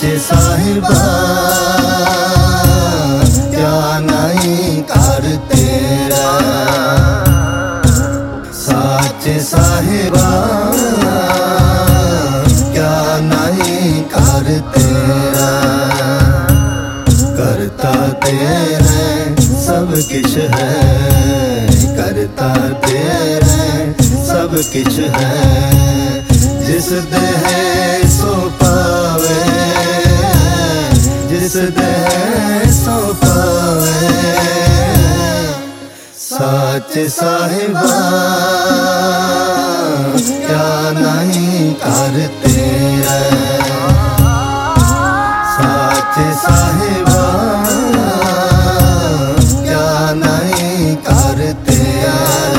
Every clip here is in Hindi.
साचे साहिबा क्या नहीं कर तेरा, साचे साहिबा क्या नहीं कर तेरा। करता तेरे सब किछ है, करता तेरे सब किछ है। जिस देह सो पावे, जिस देह सो पावे। साचे साहिबा क्या नहीं कर तेरा, साचे साहिबा क्या नहीं कर तेरा।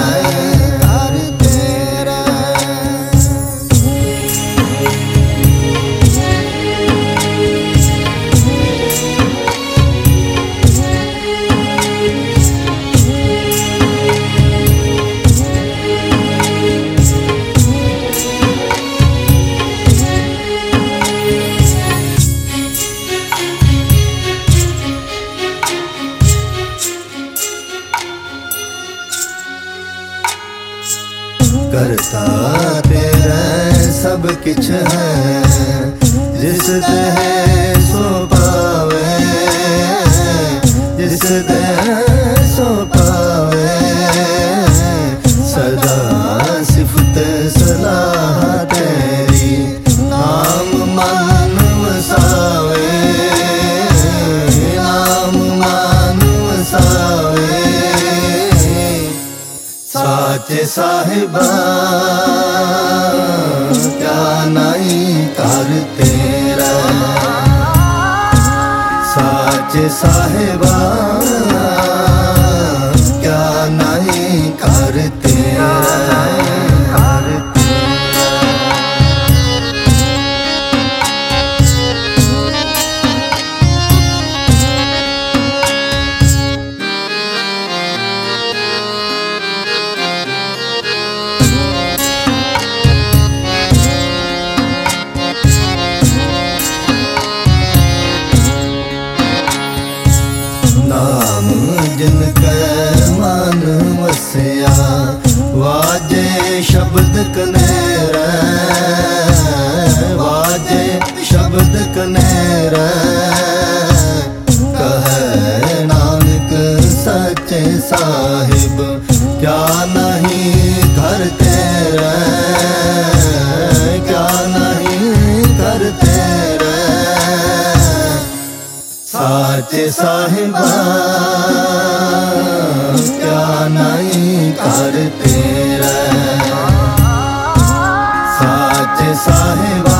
करता तेरा सब किछ है, जिस देह सो पावे, जिस देह सो पावे। सदा सिफत सलाह तेरी नाम मान वसावे, नाम मान वसावे। साचे साहिबा क्या नहीं कर तेरा, साचे साहिबा क्या नहीं कर तेरा। नाम जिनके मन वसिया, वाजे शब्द कनेरा, वाजे शब्द कनेरा। कहे नानक सच्चे साहिब क्या नहीं कर तेरा, क्या नहीं कर तेरा। साचे साहिबा क्या नहीं कर तेरा, साचे साहिबा